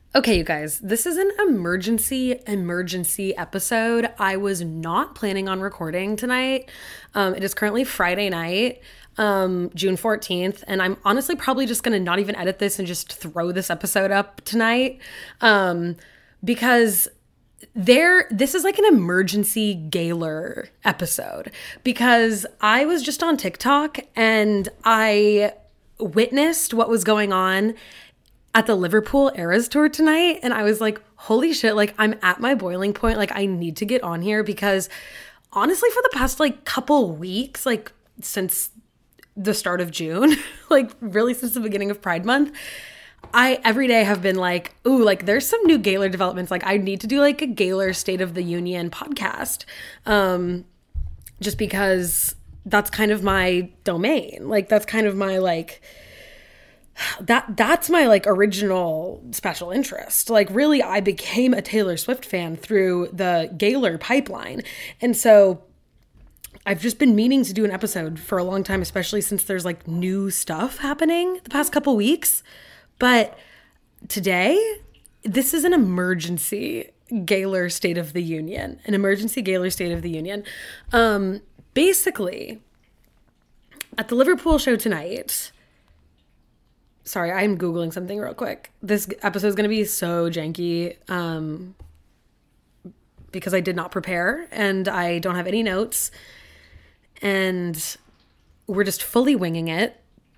Okay, you guys, this is an emergency episode. I was not planning on recording tonight. It is currently Friday night, June 14th, and I'm honestly probably just going to not even edit this and just throw this episode up tonight. Because this is like an emergency Gaylor episode because I was just on TikTok and I witnessed what was going on at the Liverpool Eras tour tonight, and I was like, holy shit, like I'm at my boiling point. Like I need to get on here because honestly for the past like couple weeks, like since the start of June, like really since the beginning of Pride Month, I every day have been like, ooh, like there's some new Gaylor developments. Like I need to do like a Gaylor State of the Union podcast. Just because that's kind of my domain. Like that's kind of my like that's my like original special interest. Like really I became a Taylor Swift fan through the Gaylor pipeline. And so I've just been meaning to do an episode for a long time, especially since there's like new stuff happening the past couple weeks. But today, this is an emergency Gaylor State of the Union, an emergency Gaylor State of the Union. Basically, at the Liverpool show tonight, sorry, I'm Googling something real quick. This episode is going to be so janky because I did not prepare and I don't have any notes. And we're just fully winging it.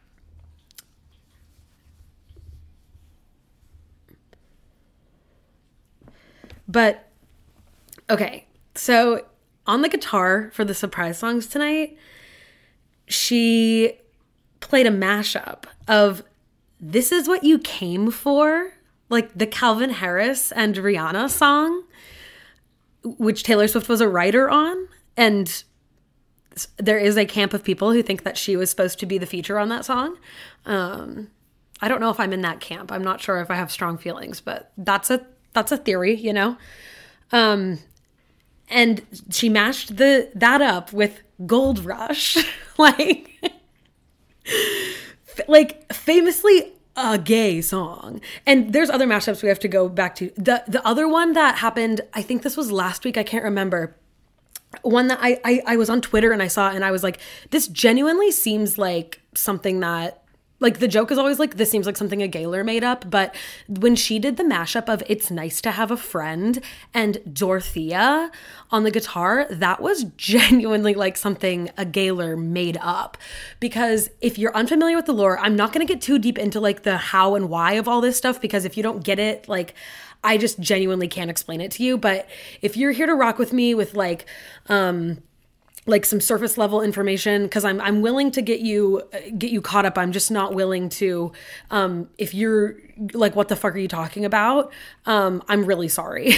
But, okay, so on the guitar for the surprise songs tonight, she played a mashup of This Is What You Came For, like the Calvin Harris and Rihanna song, which Taylor Swift was a writer on. And there is a camp of people who think that she was supposed to be the feature on that song. I don't know if I'm in that camp. I'm not sure if I have strong feelings, but that's a theory, you know? And she mashed that up with Gold Rush, like famously a gay song. And there's other mashups we have to go back to. The other one that happened, I think this was last week, I can't remember. One that I was on Twitter and I saw and I was like, this genuinely seems like something that, like the joke is always like, this seems like something a Gaylor made up. But when she did the mashup of It's Nice to Have a Friend and Dorothea on the guitar, that was genuinely like something a Gaylor made up. Because if you're unfamiliar with the lore, I'm not going to get too deep into like the how and why of all this stuff, because if you don't get it, I just genuinely can't explain it to you. But if you're here to rock with me with some surface level information, because I'm willing to get you caught up. I'm just not willing to, if you're like, what the fuck are you talking about? I'm really sorry.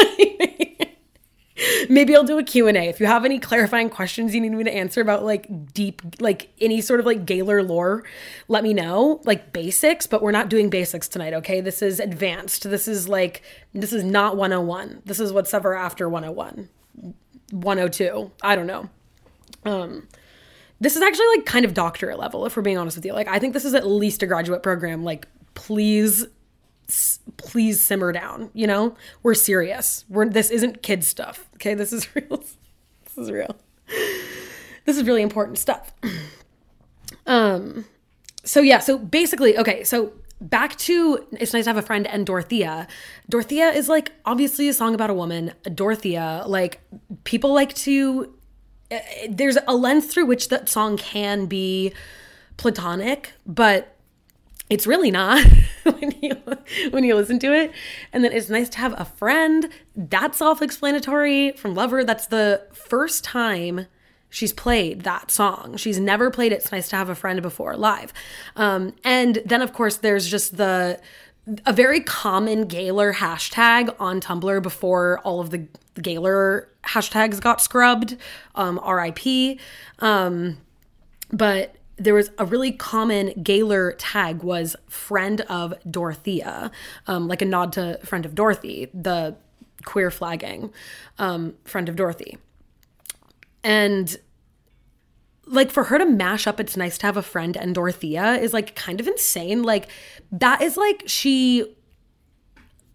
Maybe I'll do a Q&A. If you have any clarifying questions you need me to answer about like deep, like any sort of like Gaylor lore, let me know, like basics, but we're not doing basics tonight. Okay. This is advanced. This is not 101. This is what's ever after 101. 102. I don't know. This is actually like kind of doctorate level, if we're being honest with you. Like, I think this is at least a graduate program. Like, please simmer down. You know, we're serious. This isn't kid stuff. Okay. This is real. This is real. This is really important stuff. So basically, okay. So back to It's Nice to Have a Friend and Dorothea. Dorothea is like obviously a song about a woman. Dorothea, like people like to, there's a lens through which that song can be platonic, but it's really not when you listen to it. And then It's Nice to Have a Friend. That's self-explanatory from Lover. That's the first time she's played that song. She's never played It's Nice to Have a Friend before live. And then, of course, there's just a very common Gaylor hashtag on Tumblr before all of the Gaylor hashtags got scrubbed, RIP. But there was a really common Gaylor tag was Friend of Dorothea, like a nod to Friend of Dorothy, the queer flagging Friend of Dorothy. And like for her to mash up It's Nice to Have a Friend and Dorothea is like kind of insane. Like that is like she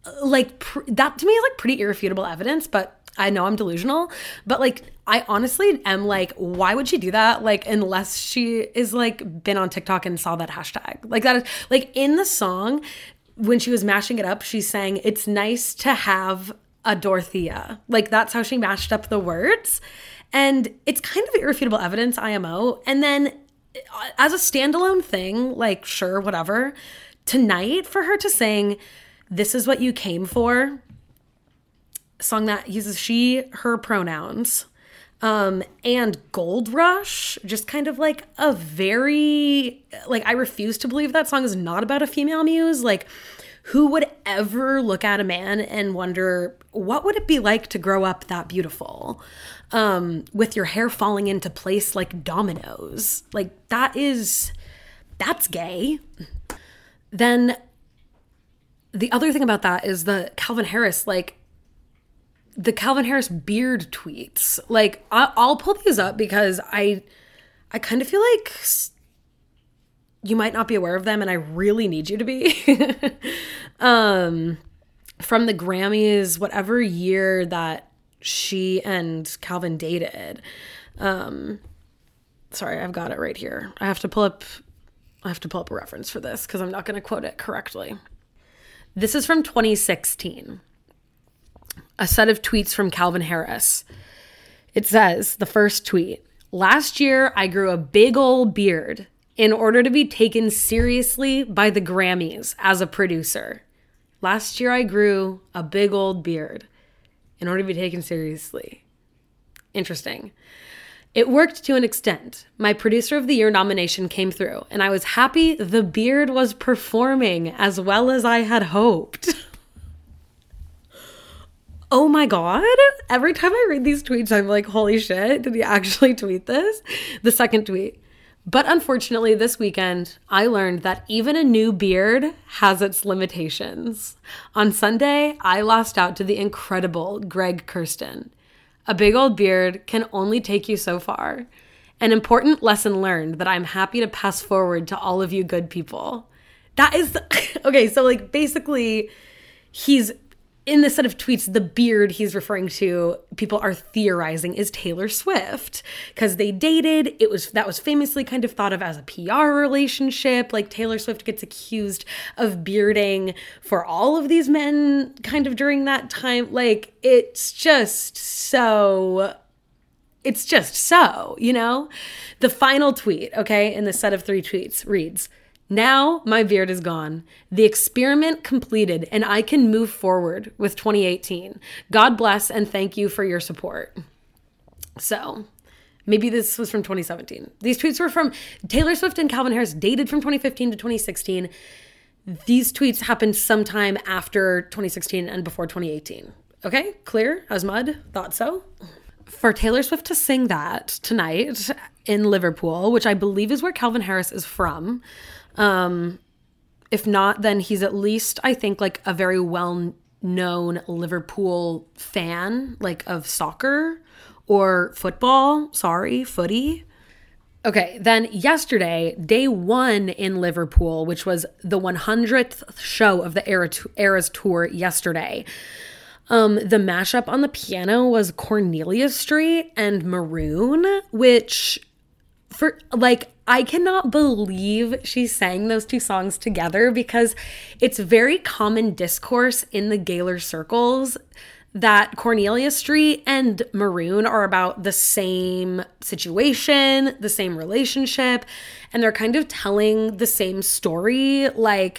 that to me is like pretty irrefutable evidence, but I know I'm delusional, but like I honestly am like, why would she do that? Like, unless she is like been on TikTok and saw that hashtag. Like, that is like in the song when she was mashing it up, she's saying it's nice to have a Dorothea. Like, that's how she mashed up the words. And it's kind of irrefutable evidence, IMO. And then as a standalone thing, like, sure, whatever. Tonight, for her to sing "This Is What You Came For," song that uses she, her pronouns, and "Gold Rush," just kind of like a very, like, I refuse to believe that song is not about a female muse. Like, who would ever look at a man and wonder, what would it be like to grow up that beautiful? With your hair falling into place like dominoes. Like, that's gay. Then the other thing about that is the Calvin Harris beard tweets. Like, I'll pull these up because I kind of feel like you might not be aware of them, and I really need you to be. From the Grammys, whatever year that she and Calvin dated. Sorry, I've got it right here. I have to pull up a reference for this because I'm not going to quote it correctly. This is from 2016. A set of tweets from Calvin Harris. It says, the first tweet, "Last year I grew a big old beard in order to be taken seriously by the Grammys as a producer. Last year I grew a big old beard in order to be taken seriously." Interesting. "It worked to an extent. My Producer of the Year nomination came through, and I was happy the beard was performing as well as I had hoped." Oh my God. Every time I read these tweets, I'm like, holy shit, did he actually tweet this? The second tweet. "But unfortunately, this weekend, I learned that even a new beard has its limitations. On Sunday, I lost out to the incredible Greg Kurstin. A big old beard can only take you so far. An important lesson learned that I'm happy to pass forward to all of you good people." That is, okay, so like basically he's, in this set of tweets, the beard he's referring to, people are theorizing, is Taylor Swift, because they dated. That was famously kind of thought of as a PR relationship. Like, Taylor Swift gets accused of bearding for all of these men kind of during that time. Like, it's just so, you know? The final tweet, okay, in the set of 3 tweets reads, "Now my beard is gone. The experiment completed, and I can move forward with 2018. God bless and thank you for your support." So maybe this was from 2017. These tweets were from Taylor Swift and Calvin Harris, dated from 2015 to 2016. These tweets happened sometime after 2016 and before 2018. Okay, clear as mud? Thought so. For Taylor Swift to sing that tonight in Liverpool, which I believe is where Calvin Harris is from, if not, then he's at least, I think, like a very well-known Liverpool fan, like of soccer or football. Sorry, footy. Okay, then yesterday, day 1 in Liverpool, which was the 100th show of the Eras Tour yesterday. The mashup on the piano was Cornelia Street and Maroon, which, for like, I cannot believe she sang those 2 songs together, because it's very common discourse in the Gaylor circles that Cornelia Street and Maroon are about the same situation, the same relationship, and they're kind of telling the same story. Like,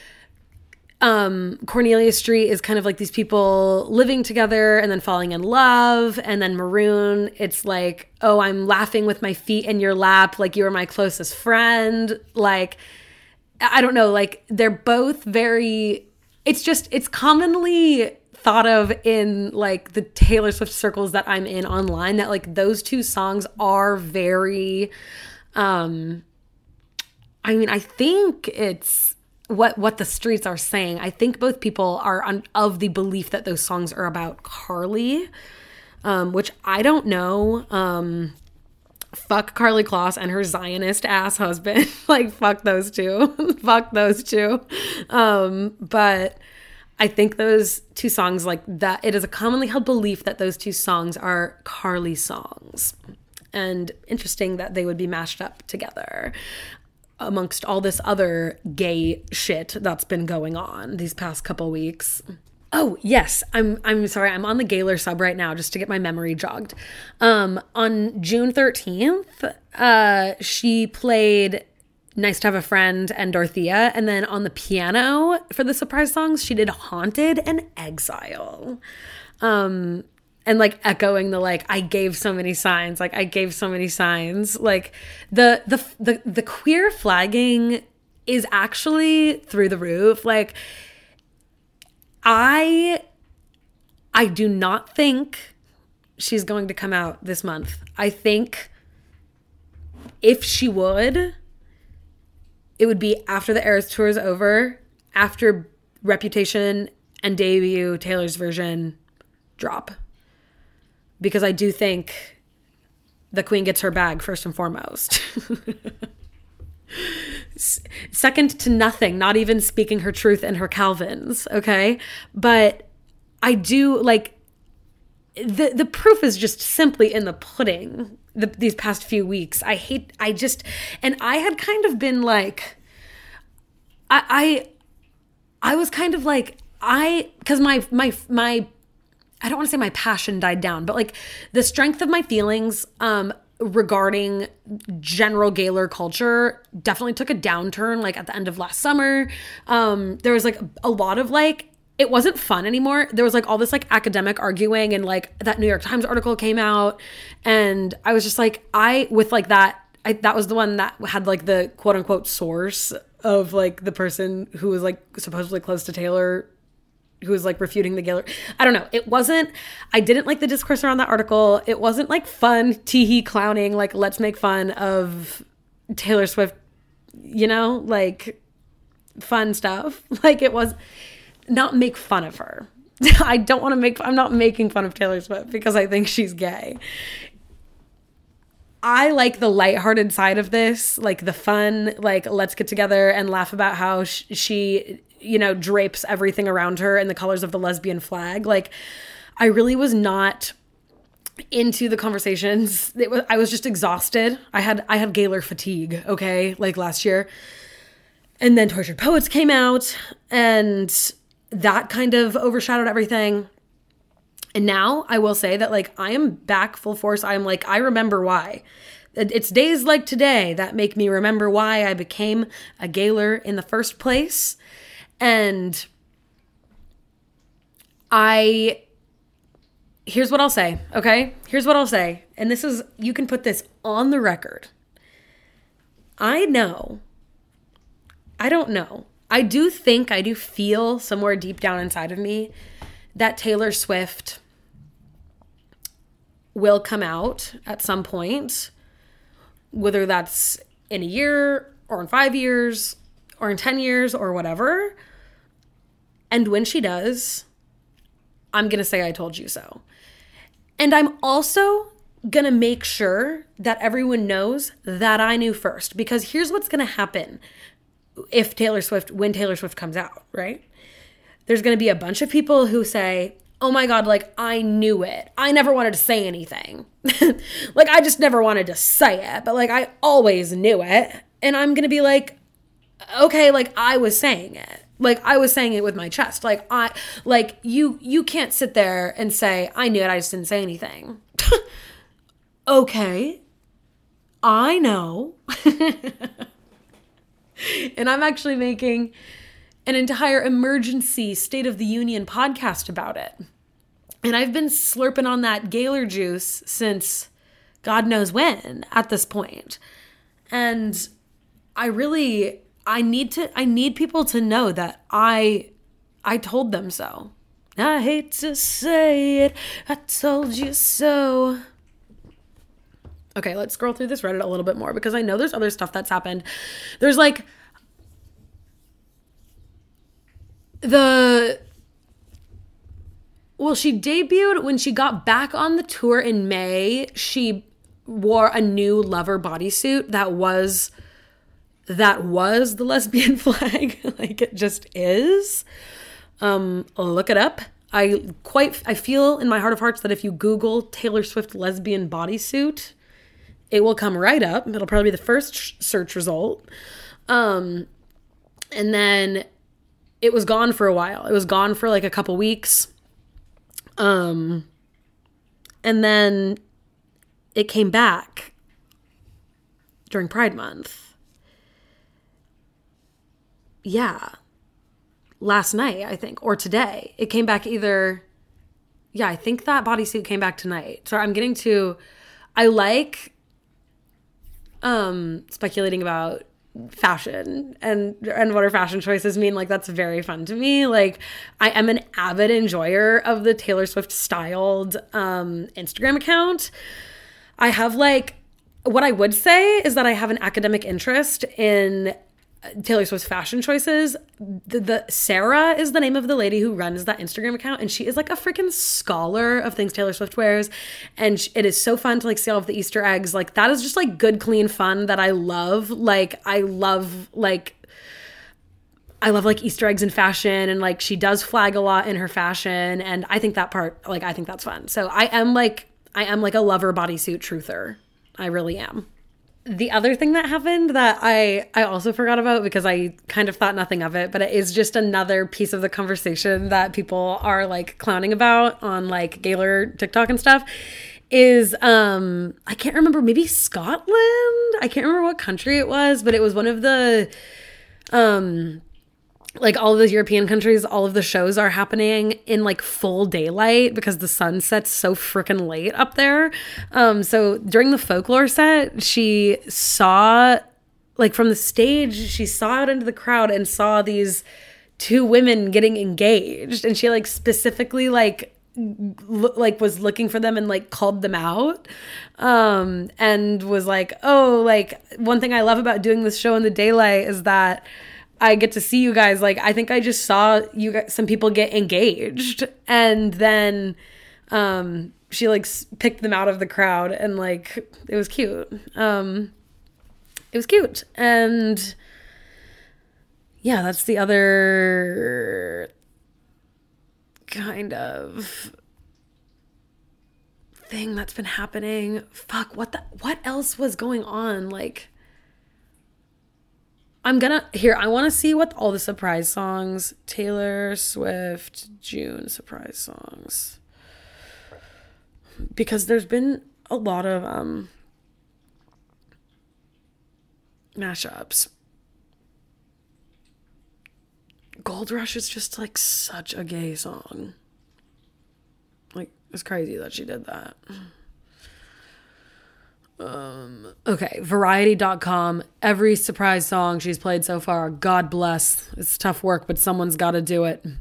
Cornelia Street is kind of like these people living together and then falling in love. And then Maroon, it's like, oh, I'm laughing with my feet in your lap like you were my closest friend. Like, I don't know, like, they're both very, it's commonly thought of in like the Taylor Swift circles that I'm in online, that like those 2 songs are very, I mean, I think it's what the streets are saying. I think both people are of the belief that those songs are about Carly, which I don't know. Fuck Carly Kloss and her Zionist ass husband. Like, fuck those two. Fuck those two. But I think those two songs, like that, it is a commonly held belief that those two songs are Carly songs. And interesting that they would be mashed up together amongst all this other gay shit that's been going on these past couple weeks. Oh, yes. I'm sorry. I'm on the Gaylor sub right now just to get my memory jogged. On June 13th, she played Nice to Have a Friend and Dorothea. And then on the piano for the surprise songs, she did Haunted and Exile. And like echoing the, like, I gave so many signs. Like, I gave so many signs. Like, the queer flagging is actually through the roof. Like, I do not think she's going to come out this month. I think if she would, it would be after the Eras Tour is over, after Reputation and Debut, Taylor's version, drop. Because I do think the queen gets her bag first and foremost. Second to nothing, not even speaking her truth and her Calvins, okay? But I do, like, the proof is just simply in the pudding these past few weeks. I had kind of been like, I was kind of like, because my I don't want to say my passion died down, but like the strength of my feelings regarding general Gaylor culture definitely took a downturn like at the end of last summer. There was like a lot of like, it wasn't fun anymore. There was like all this like academic arguing, and like that New York Times article came out, and I was just like, that was the one that had like the quote unquote source of like the person who was like supposedly close to Taylor, who was like refuting the Gaylor. I don't know. I didn't like the discourse around that article. It wasn't like fun tee-hee clowning, like let's make fun of Taylor Swift, you know, like fun stuff. Like it was not make fun of her. I'm not making fun of Taylor Swift because I think she's gay. I like the lighthearted side of this, like the fun, like let's get together and laugh about how she you know, drapes everything around her in the colors of the lesbian flag. Like, I really was not into the conversations. I was just exhausted. I had Gaylor fatigue, okay, like last year. And then Tortured Poets came out, and that kind of overshadowed everything. And now I will say that, like, I am back full force. I'm like, I remember why. It's days like today that make me remember why I became a Gaylor in the first place. And here's what I'll say, okay? Here's what I'll say. And this is, you can put this on the record. I do feel somewhere deep down inside of me that Taylor Swift will come out at some point, whether that's in a year or in 5 years or in 10 years or whatever. And when she does, I'm going to say I told you so. And I'm also going to make sure that everyone knows that I knew first. Because here's what's going to happen when Taylor Swift comes out, right? There's going to be a bunch of people who say, oh my God, like, I knew it. I never wanted to say anything. Like, I just never wanted to say it. But, like, I always knew it. And I'm going to be like, okay, like, I was saying it. Like, I was saying it with my chest. You can't sit there and say, I knew it, I just didn't say anything. Okay. I know. And I'm actually making an entire emergency State of the Union podcast about it. And I've been slurping on that Gaylor juice since God knows when at this point. And I need people to know that I told them so. I hate to say it, I told you so. Okay, let's scroll through this Reddit a little bit more because I know there's other stuff that's happened. There's like she debuted when she got back on the tour in May. She wore a new Lover bodysuit that was the lesbian flag. Like, it just is. Look it up. I feel in my heart of hearts that if you Google Taylor Swift lesbian bodysuit, it will come right up. It'll probably be the first search result. And then it was gone for a while. It was gone for like a couple weeks. And then it came back during Pride Month. Yeah. Last night, I think, or today. It came back either... Yeah, I think that bodysuit came back tonight. So I'm getting to... I like speculating about fashion and what our fashion choices mean. Like, that's very fun to me. Like, I am an avid enjoyer of the Taylor Swift styled Instagram account. I have like... What I would say is that I have an academic interest in Taylor Swift's fashion choices. The Sarah is the name of the lady who runs that Instagram account, and she is like a freaking scholar of things Taylor Swift wears, and it is so fun to like see all of the Easter eggs. Like, that is just like good, clean fun that I love. Like, I love like Easter eggs in fashion, and like she does flag a lot in her fashion, and I think that part, like, I think that's fun. So I am like a lover bodysuit truther. I really am. The other thing that happened that I also forgot about because I kind of thought nothing of it, but it is just another piece of the conversation that people are like clowning about on like Gaylor TikTok and stuff is, I can't remember, maybe Scotland? I can't remember what country it was, but it was one of the, like all of those European countries, all of the shows are happening in like full daylight because the sun sets so freaking late up there. So during the folklore set, she saw, like from the stage, she saw out into the crowd and saw these two women getting engaged. And she like specifically like was looking for them and like called them out, and was like, oh, like one thing I love about doing this show in the daylight is that I get to see you guys. Like, I think I just saw you guys, some people get engaged, and then she like picked them out of the crowd, and like it was cute. It was cute, and yeah, that's the other kind of thing that's been happening. Fuck, what else was going on? Like, I want to see what all the surprise songs, Taylor Swift, June surprise songs. Because there's been a lot of mashups. Gold Rush is just like such a gay song. Like, it's crazy that she did that. Okay, Variety.com, every surprise song she's played so far, God bless. It's tough work, but someone's got to do it.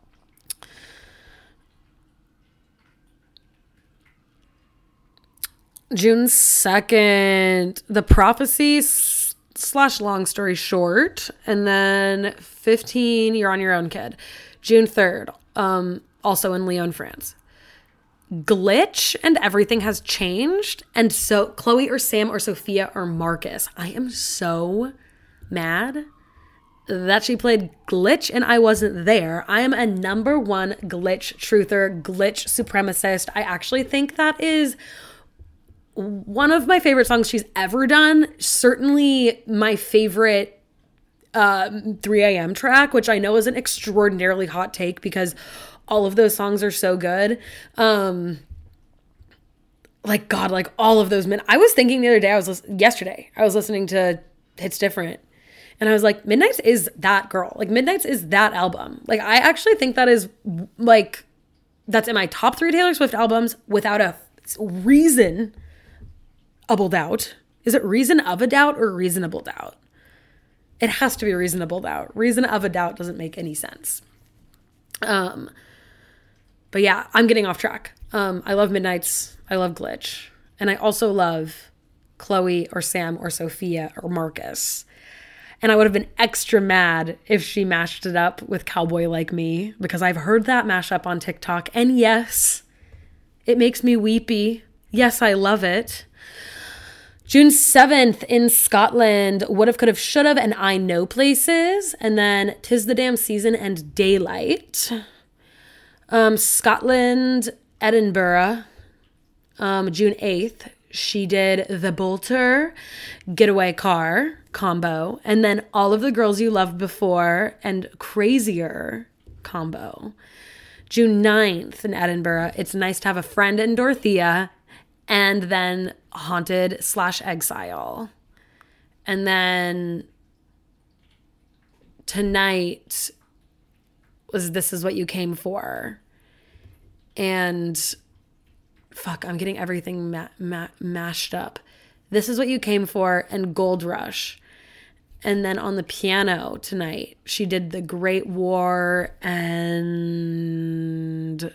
June 2nd, The Prophecy / Long Story Short, and then 15, You're on Your Own, Kid. June 3rd, also in Lyon, France. Glitch and Everything Has Changed, and so Chloe or Sam or Sophia or Marcus. I am so mad that she played Glitch and I wasn't there. I am a number one Glitch truther, Glitch supremacist. I actually think that is one of my favorite songs she's ever done. Certainly my favorite 3 a.m. track, which I know is an extraordinarily hot take because all of those songs are so good. Like, God, like all of those men. I was thinking the other day, yesterday, I was listening to Hits Different, and I was like, Midnights is that girl. Like, Midnights is that album. Like, I actually think that is like, that's in my top 3 Taylor Swift albums without a reasonable doubt. Is it reason of a doubt or reasonable doubt? It has to be reasonable doubt. Reason of a doubt doesn't make any sense. But yeah, I'm getting off track. I love Midnights. I love Glitch. And I also love Chloe or Sam or Sophia or Marcus. And I would have been extra mad if she mashed it up with Cowboy Like Me, because I've heard that mashup on TikTok. And yes, it makes me weepy. Yes, I love it. June 7th in Scotland, Would've, Could've, Should've, and I Know Places. And then 'Tis the Damn Season and Daylight. Scotland, Edinburgh, June 8th. She did The Bolter, Getaway Car combo. And then All of the Girls You Loved Before and Crazier combo. June 9th in Edinburgh, It's Nice to Have a Friend in Dorothea. And then Haunted/Exile. And then tonight was This Is What You Came For. And fuck, I'm getting everything mashed up. This Is What You Came For and Gold Rush. And then on the piano tonight, she did The Great War and...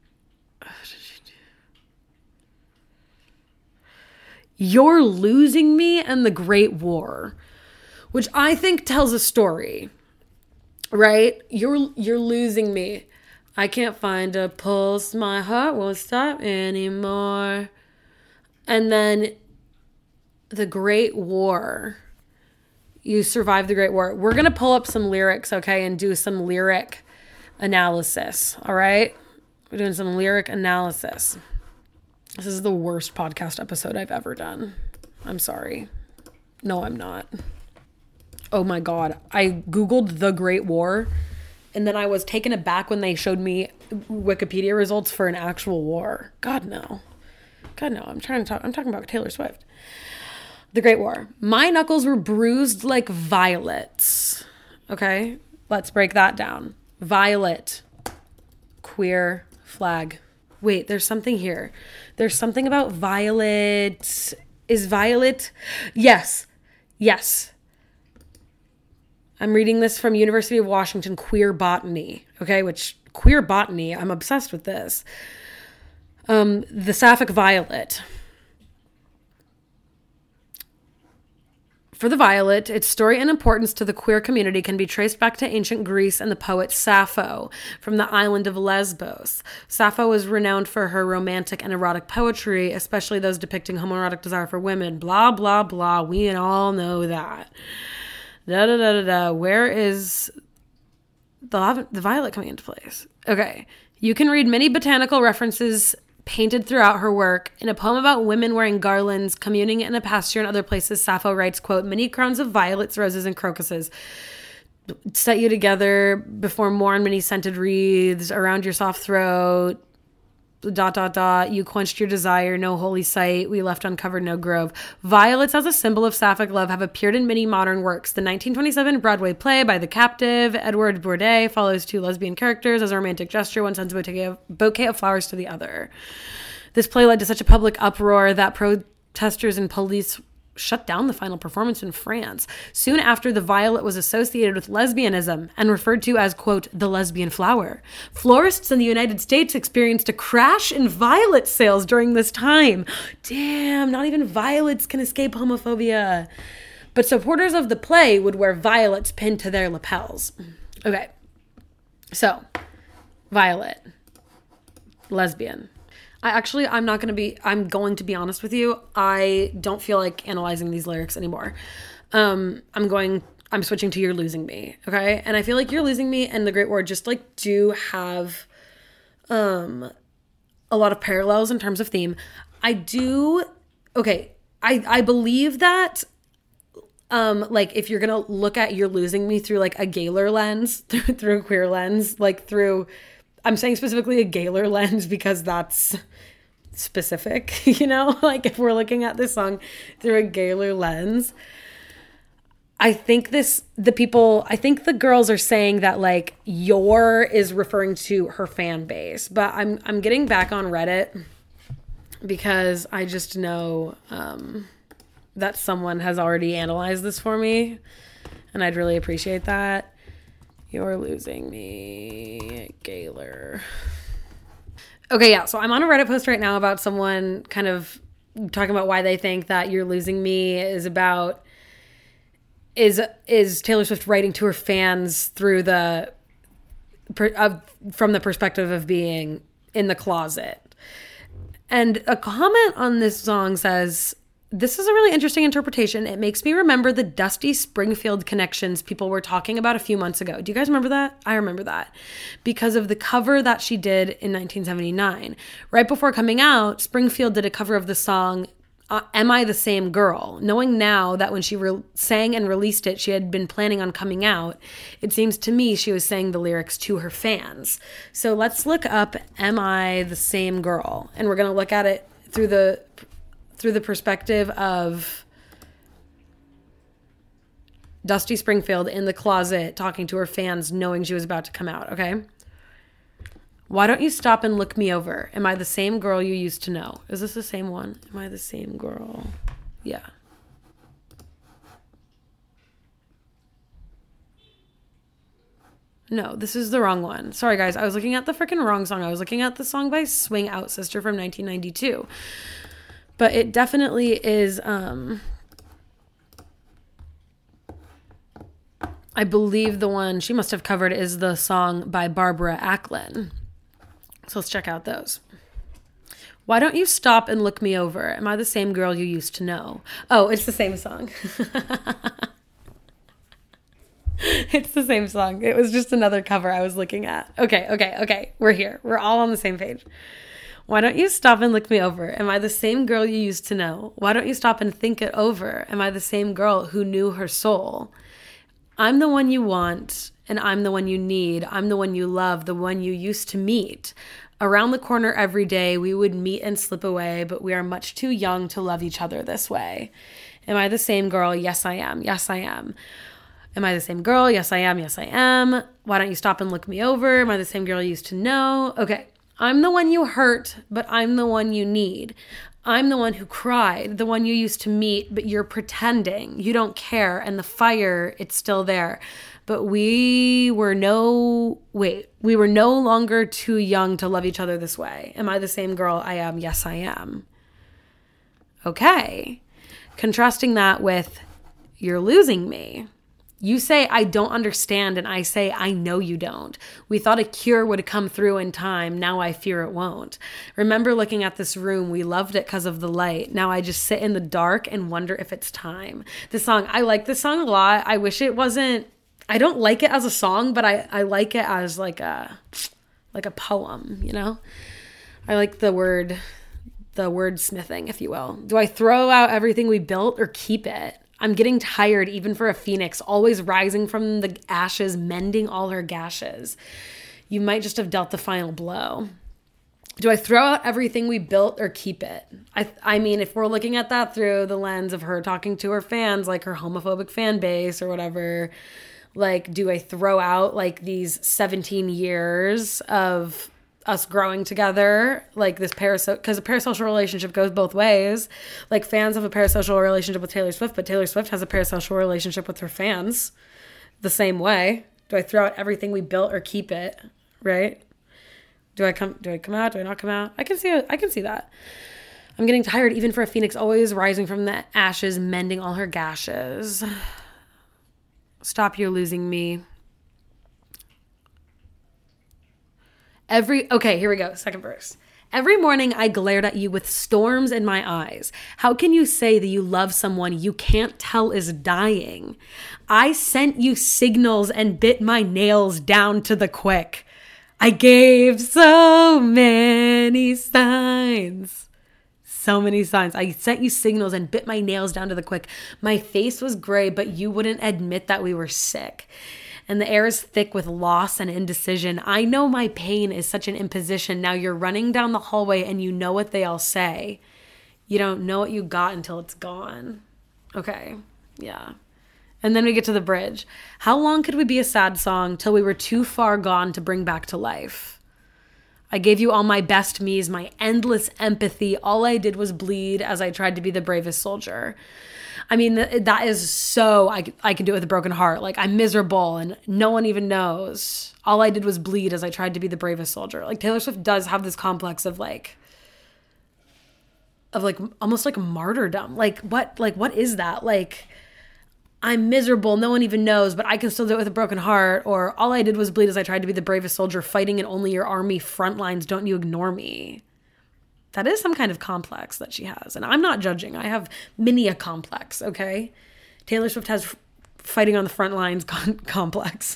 You're Losing Me and The Great War, which I think tells a story, right? You're losing me. I can't find a pulse. My heart won't stop anymore. And then The Great War. You survived the Great War. We're going to pull up some lyrics, okay, and do some lyric analysis, all right? We're doing some lyric analysis. This is the worst podcast episode I've ever done. I'm sorry. No, I'm not. Oh my God. I Googled The Great War, and then I was taken aback when they showed me Wikipedia results for an actual war. God, no. God, no. I'm talking about Taylor Swift. The Great War. My knuckles were bruised like violets. Okay? Let's break that down. Violet. Queer flag. Wait, there's something here. There's something about violet. Is violet? Yes. Yes. I'm reading this from University of Washington Queer Botany. Okay, which Queer Botany, I'm obsessed with this. The sapphic violet. For the violet, its story and importance to the queer community can be traced back to ancient Greece and the poet Sappho from the island of Lesbos. Sappho was renowned for her romantic and erotic poetry, especially those depicting homoerotic desire for women. Blah, blah, blah. We all know that. Da, da, da, da, da. Where is the violet coming into place? Okay. You can read many botanical references painted throughout her work. In a poem about women wearing garlands, communing in a pasture and other places, Sappho writes, quote, many crowns of violets, roses, and crocuses set you together before morn, many scented wreaths around your soft throat, ... You quenched your desire, no holy sight. We left uncovered no grove. Violets as a symbol of sapphic love have appeared in many modern works. The 1927 Broadway play by The Captive, Edward Bourdet, follows two lesbian characters as a romantic gesture. One sends a bouquet of flowers to the other. This play led to such a public uproar that protesters and police shut down the final performance in France. Soon after, the violet was associated with lesbianism and referred to as, quote, the lesbian flower. Florists in the United States experienced a crash in violet sales during this time. Damn, not even violets can escape homophobia. But supporters of the play would wear violets pinned to their lapels. Okay, so, violet, lesbian. I'm going to be honest with you. I don't feel like analyzing these lyrics anymore. I'm switching to You're Losing Me. Okay. And I feel like You're Losing Me and The Great War just like do have, a lot of parallels in terms of theme. I believe that, like if you're going to look at You're Losing Me through like a Gaylor lens, through a queer lens, I'm saying specifically a Gaylor lens because that's specific, like if we're looking at this song through a Gaylor lens, I think the girls are saying that like Your is referring to her fan base, but I'm getting back on Reddit because I just know that someone has already analyzed this for me and I'd really appreciate that. You're Losing Me, Gaylor. Okay, yeah, so I'm on a Reddit post right now about someone kind of talking about why they think that You're Losing Me is Taylor Swift writing to her fans through from the perspective of being in the closet. And a comment on this song says, this is a really interesting interpretation. It makes me remember the Dusty Springfield connections people were talking about a few months ago. Do you guys remember that? I remember that because of the cover that she did in 1979. Right before coming out, Springfield did a cover of the song Am I the Same Girl? Knowing now that when she sang and released it, she had been planning on coming out, it seems to me she was saying the lyrics to her fans. So let's look up Am I the Same Girl? And we're going to look at it through the perspective of Dusty Springfield in the closet talking to her fans knowing she was about to come out, okay? Why don't you stop and look me over? Am I the same girl you used to know? Is this the same one? Am I the same girl? Yeah. No, this is the wrong one. Sorry, guys. I was looking at the freaking wrong song. I was looking at the song by Swing Out Sister from 1992. But it definitely is, I believe the one she must have covered is the song by Barbara Acklin. So let's check out those. Why don't you stop and look me over? Am I the same girl you used to know? Oh, it's the same song. It's the same song. It was just another cover I was looking at. Okay. We're here. We're all on the same page. Why don't you stop and look me over? Am I the same girl you used to know? Why don't you stop and think it over? Am I the same girl who knew her soul? I'm the one you want, and I'm the one you need. I'm the one you love, the one you used to meet. Around the corner every day, we would meet and slip away, but we are much too young to love each other this way. Am I the same girl? Yes, I am. Yes, I am. Am I the same girl? Yes, I am. Yes, I am. Why don't you stop and look me over? Am I the same girl you used to know? Okay. I'm the one you hurt, but I'm the one you need. I'm the one who cried, the one you used to meet, but you're pretending. You don't care, and the fire, it's still there. But we were no longer too young to love each other this way. Am I the same girl? I am. Yes, I am. Okay. Contrasting that with You're Losing Me. You say, I don't understand, and I say, I know you don't. We thought a cure would come through in time. Now I fear it won't. Remember looking at this room. We loved it because of the light. Now I just sit in the dark and wonder if it's time. This song, I like this song a lot. I wish it wasn't, I don't like it as a song, but I like it as like a poem, you know? I like the wordsmithing, if you will. Do I throw out everything we built or keep it? I'm getting tired, even for a phoenix, always rising from the ashes, mending all her gashes. You might just have dealt the final blow. Do I throw out everything we built or keep it? I mean, if we're looking at that through the lens of her talking to her fans, like her homophobic fan base or whatever, like, do I throw out like these 17 years of us growing together, like this because a parasocial relationship goes both ways. Like fans have a parasocial relationship with Taylor Swift, but Taylor Swift has a parasocial relationship with her fans the same way. Do I throw out everything we built or keep it? Right? Do I come out? Do I not come out? I can see that. I'm getting tired, even for a phoenix, always rising from the ashes, mending all her gashes. Stop, You're Losing Me. Okay, here we go. Second verse. Every morning I glared at you with storms in my eyes. How can you say that you love someone you can't tell is dying? I sent you signals and bit my nails down to the quick. I gave so many signs. So many signs. I sent you signals and bit my nails down to the quick. My face was gray, but you wouldn't admit that we were sick. And the air is thick with loss and indecision. I know my pain is such an imposition. Now you're running down the hallway and you know what they all say. You don't know what you got until it's gone. Okay, yeah. And then we get to the bridge. How long could we be a sad song till we were too far gone to bring back to life? I gave you all my best me's, my endless empathy. All I did was bleed as I tried to be the bravest soldier. I mean, that is so, I can do it with a broken heart. Like, I'm miserable and no one even knows. All I did was bleed as I tried to be the bravest soldier. Like, Taylor Swift does have this complex of almost like martyrdom. Like, what is that? Like, I'm miserable, no one even knows, but I can still do it with a broken heart. Or all I did was bleed as I tried to be the bravest soldier, fighting in only your army front lines. Don't you ignore me. that is some kind of complex that she has. And I'm not judging. I have many a complex, okay? Taylor Swift has fighting on the front lines complex.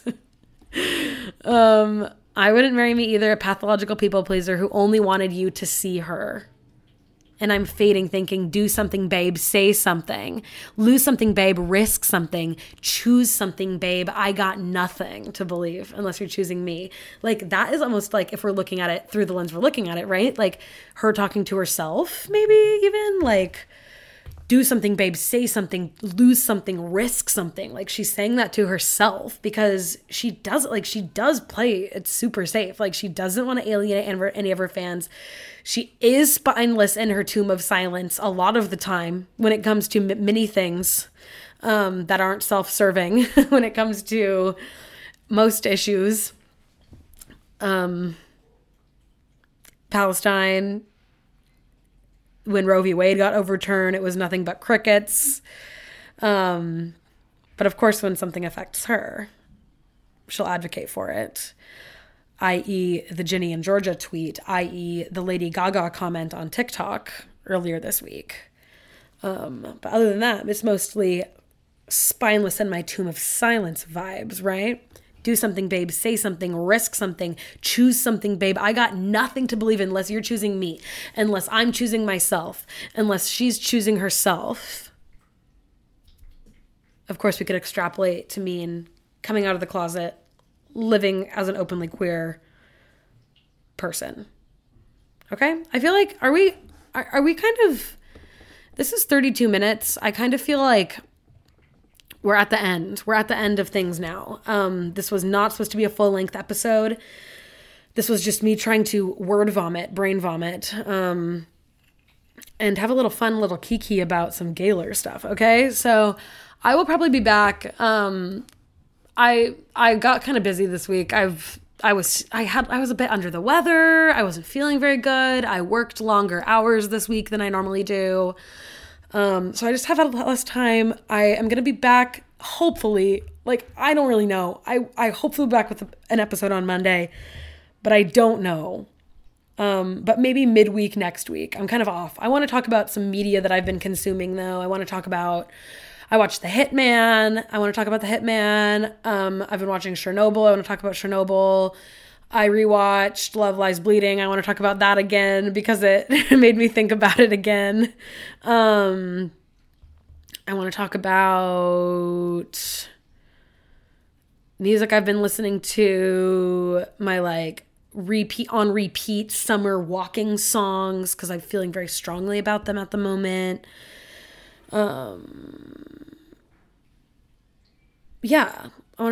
I wouldn't marry me either, a pathological people pleaser who only wanted you to see her. And I'm fading thinking, do something, babe, say something. Lose something, babe, risk something. Choose something, babe. I got nothing to believe unless you're choosing me. Like, that is almost like, if we're looking at it through the lens we're looking at it, right? Like her talking to herself, maybe even like, do something, babe, say something, lose something, risk something. Like, she's saying that to herself because she does play it super safe. Like, she doesn't want to alienate any of her fans. She is spineless in her tomb of silence a lot of the time when it comes to many things that aren't self-serving, when it comes to most issues. Palestine, when Roe v. Wade got overturned, it was nothing but crickets. But of course, when something affects her, she'll advocate for it, i.e. the Ginny and Georgia tweet, i.e. the Lady Gaga comment on TikTok earlier this week. But other than that, it's mostly spineless in my tomb of silence vibes, right? Do something, babe. Say something. Risk something. Choose something, babe. I got nothing to believe in unless you're choosing me. Unless I'm choosing myself. Unless she's choosing herself. Of course, we could extrapolate to mean coming out of the closet, living as an openly queer person. Okay? I feel like, are we kind of, this is 32 minutes. I kind of feel like we're at the end. We're at the end of things now. This was not supposed to be a full-length episode. This was just me trying to brain vomit, and have a little fun little kiki about some Gaylor stuff, okay? So I will probably be back. I got kind of busy this week. I was a bit under the weather. I wasn't feeling very good. I worked longer hours this week than I normally do. So I just have a lot less time. I am going to be back, hopefully, like, I don't really know. I hopefully be back with an episode on Monday, but I don't know. But maybe midweek next week. I'm kind of off. I want to talk about some media that I've been consuming, though. I watched The Hitman. I want to talk about The Hitman. I've been watching Chernobyl. I want to talk about Chernobyl. I rewatched Love Lies Bleeding. I want to talk about that again because it made me think about it again. I want to talk about music I've been listening to, my repeat summer walking songs because I'm feeling very strongly about them at the moment. Yeah. I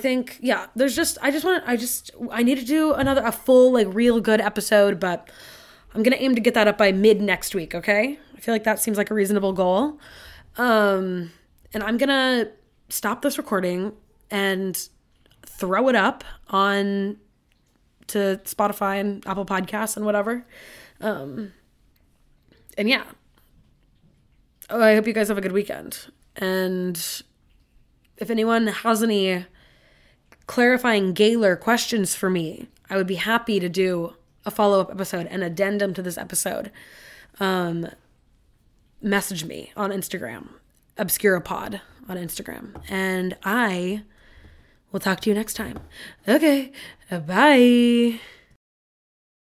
need to do a full, real good episode, but I'm going to aim to get that up by mid next week. Okay. I feel like that seems like a reasonable goal. And I'm going to stop this recording and throw it up on to Spotify and Apple Podcasts and whatever. And yeah, I hope you guys have a good weekend. And if anyone has any clarifying Gaylor questions for me, I would be happy to do a follow-up episode, an addendum to this episode. Message me on Instagram, ObscuraPod on Instagram, and I will talk to you next time. Okay, bye.